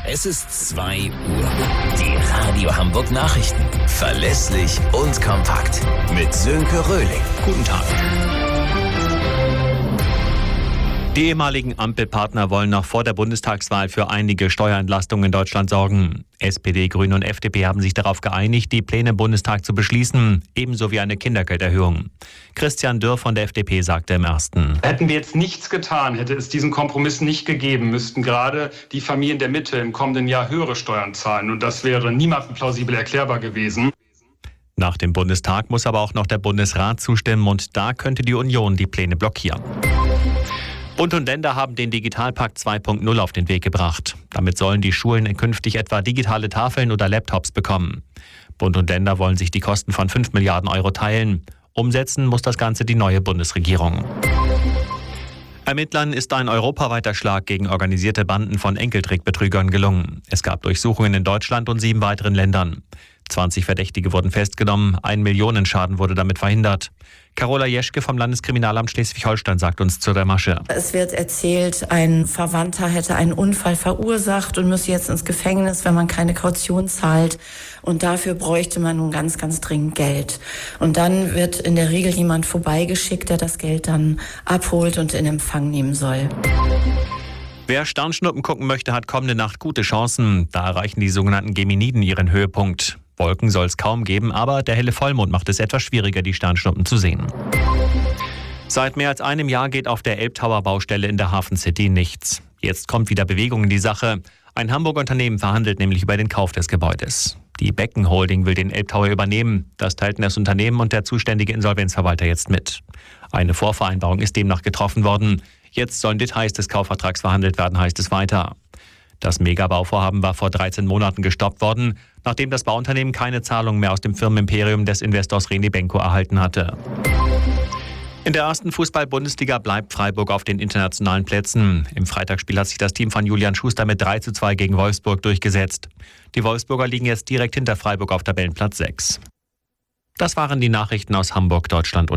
Es ist 2 Uhr. Die Radio Hamburg Nachrichten. Verlässlich und kompakt. Mit Sönke Röhling. Guten Tag. Die ehemaligen Ampelpartner wollen noch vor der Bundestagswahl für einige Steuerentlastungen in Deutschland sorgen. SPD, Grüne und FDP haben sich darauf geeinigt, die Pläne im Bundestag zu beschließen, ebenso wie eine Kindergelderhöhung. Christian Dürr von der FDP sagte im Ersten: Hätten wir jetzt nichts getan, hätte es diesen Kompromiss nicht gegeben, müssten gerade die Familien der Mitte im kommenden Jahr höhere Steuern zahlen. Und das wäre niemandem plausibel erklärbar gewesen. Nach dem Bundestag muss aber auch noch der Bundesrat zustimmen und da könnte die Union die Pläne blockieren. Bund und Länder haben den Digitalpakt 2.0 auf den Weg gebracht. Damit sollen die Schulen künftig etwa digitale Tafeln oder Laptops bekommen. Bund und Länder wollen sich die Kosten von 5 Milliarden Euro teilen. Umsetzen muss das Ganze die neue Bundesregierung. Ermittlern ist ein europaweiter Schlag gegen organisierte Banden von Enkeltrickbetrügern gelungen. Es gab Durchsuchungen in Deutschland und 7 weiteren Ländern. 20 Verdächtige wurden festgenommen, 1 Millionenschaden wurde damit verhindert. Carola Jeschke vom Landeskriminalamt Schleswig-Holstein sagt uns zu der Masche. Es wird erzählt, ein Verwandter hätte einen Unfall verursacht und müsse jetzt ins Gefängnis, wenn man keine Kaution zahlt. Und dafür bräuchte man nun ganz, ganz dringend Geld. Und dann wird in der Regel jemand vorbeigeschickt, der das Geld dann abholt und in Empfang nehmen soll. Wer Sternschnuppen gucken möchte, hat kommende Nacht gute Chancen. Da erreichen die sogenannten Geminiden ihren Höhepunkt. Wolken soll es kaum geben, aber der helle Vollmond macht es etwas schwieriger, die Sternschnuppen zu sehen. Seit mehr als einem Jahr geht auf der Elbtower-Baustelle in der Hafen City nichts. Jetzt kommt wieder Bewegung in die Sache. Ein Hamburger Unternehmen verhandelt nämlich über den Kauf des Gebäudes. Die Becken Holding will den Elbtower übernehmen. Das teilten das Unternehmen und der zuständige Insolvenzverwalter jetzt mit. Eine Vorvereinbarung ist demnach getroffen worden. Jetzt sollen Details des Kaufvertrags verhandelt werden, heißt es weiter. Das Megabauvorhaben war vor 13 Monaten gestoppt worden, nachdem das Bauunternehmen keine Zahlungen mehr aus dem Firmenimperium des Investors René Benko erhalten hatte. In der ersten Fußball-Bundesliga bleibt Freiburg auf den internationalen Plätzen. Im Freitagsspiel hat sich das Team von Julian Schuster mit 3:2 gegen Wolfsburg durchgesetzt. Die Wolfsburger liegen jetzt direkt hinter Freiburg auf Tabellenplatz 6. Das waren die Nachrichten aus Hamburg, Deutschland und